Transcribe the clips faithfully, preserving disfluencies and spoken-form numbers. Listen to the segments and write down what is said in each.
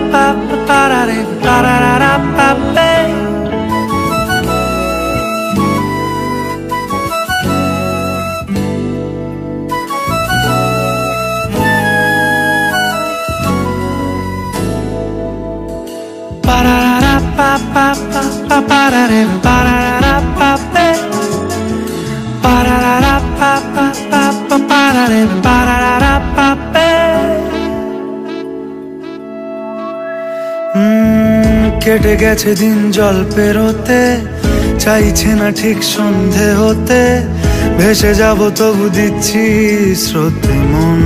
কেটে গেছে দিন জল পেরোতে, চাইছে না ঠিক সন্ধে হতে, ভেসে যাব তবু দিচ্ছি স্রোতে মন।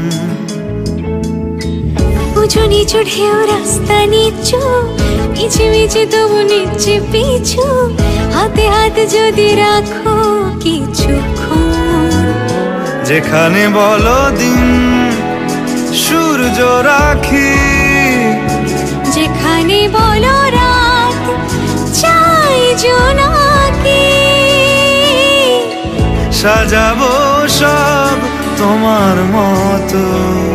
উঁচু নিচু ঢেউ রাস্তা নিচু, মিছে মিছে তবু নিচ্ছে পিছু, হাতে হাতে যদি রাখো কিছুক্ষণ। যেখানে বলো দিন সূর্য রাখি, যেখানে বলো রাত চাই জোনাকি, সাজাবো সব তোমার মতো।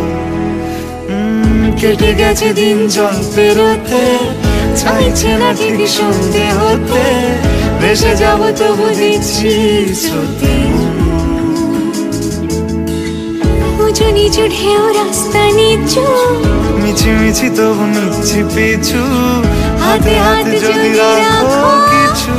কেটে গেছে দিন জল পেরোতে, চাইছে না ঠিক সন্ধে হতে, ভেসে যাব তবু দিচ্ছি স্রোতে। উঁচু নিচু ঢেউ রাস্তা নিচু, মিছি মিছি তবু নিচ্ছি পিছু, হাতে হাতে যদি রাখো কিছু।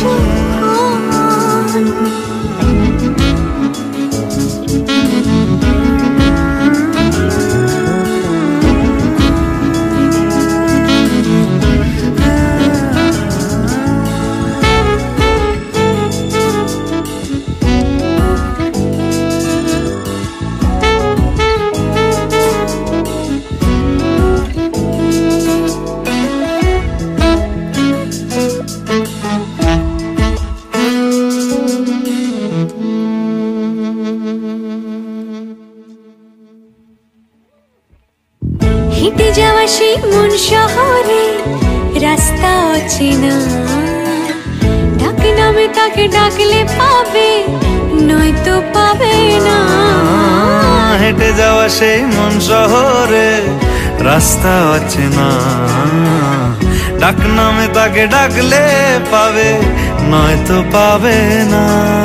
হেঁটে যাওয়া সেই মন শহরে রাস্তা অচেনা, ডাক নামে তাকে ডাকলে পাবে, নয়তো পাবে না। হেঁটে যাওয়া সেই মন শহরে রাস্তা অচেনা, ডাক নামে তাকে ডাকলে পাবে, নয়তো পাবে না।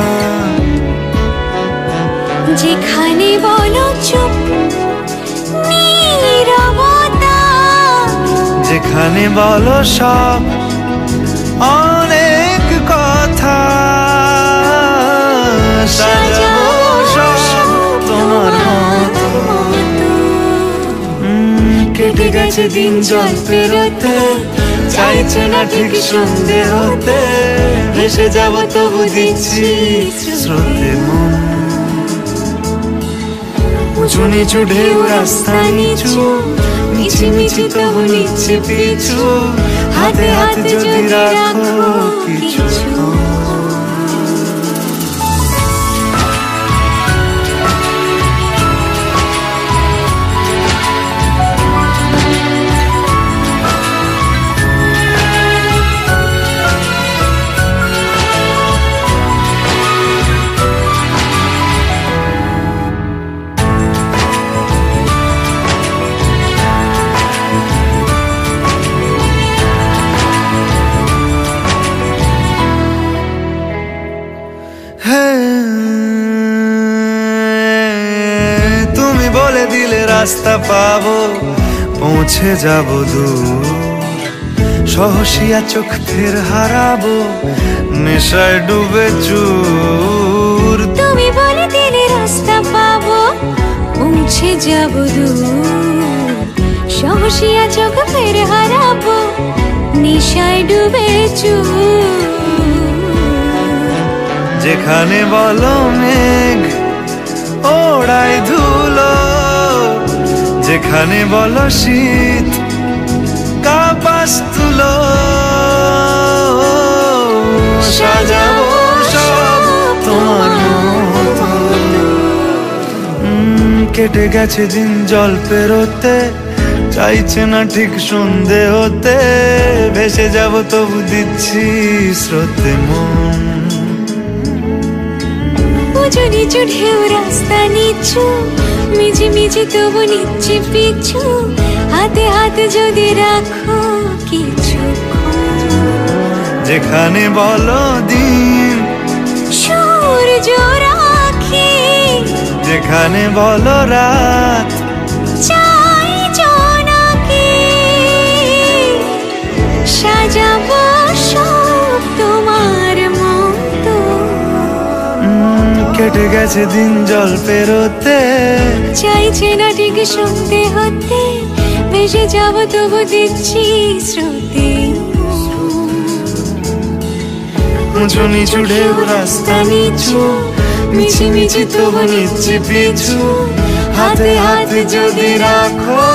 যেখানে বলো চুপ নীরবতা, যেখানে বলো সব অনেক কথা, সাজাবো সব তোমার মতো। কেটে গেছে দিন জল পেরোতে, চাইছে না ঠিক সন্ধে হতে, ভেসে যাব তবু দিচ্ছি স্রোতে মন। উঁচু নিচু ঢেউ রাস্তা নিচু, মিছি মিছি তবু নিচ্ছে পিছু, হাতে হাতে যদি রাখো কিছু। তুমি বলে দিলে রাস্তা পাবো, পৌঁছে যাব দূর, সহসিয়া চোখ ফের হারাবো, নেশায় ডুবে চুর। তুমি বলে দিলে রাস্তা পাবো, পৌঁছে যাব দূর, সহসিয়া চোখ ফের হারাবো, নেশায় ডুবে চুর। যেখানে বলো মেঘ ওড়াই ধুলো, যেখানে বলো শীত কাপাস তুলো, সাজাবো সব তোমার মতো। কেটে গেছে দিন জল পেরোতে, চাইছে না ঠিক সন্ধে হতে, ভেসে যাব তবু দিচ্ছি স্রোতে মন। উঁচু নিচু ঢেউ রাস্তা নিচু, মিছি মিছি তবু নিচ্ছে পিছু, হাতে হাত যদি রাখো কিছু যেখানে বলো দিন সূর্য রাখি যেখানে বলো রাত চাই জোনাকি সাজাবো সব তোমার মতো উম, কেটে গেছে দিন জল পেরোতে চাইছে না ঠিক শুনতে হতে ভেসে যাব তবু দিচ্ছি শ্রুতি উঁচু নিচু ঢেউ রাস্তা নিচু মিছি মিছি তবু নিচ্ছি পিছু হাতে হাতে যদি রাখো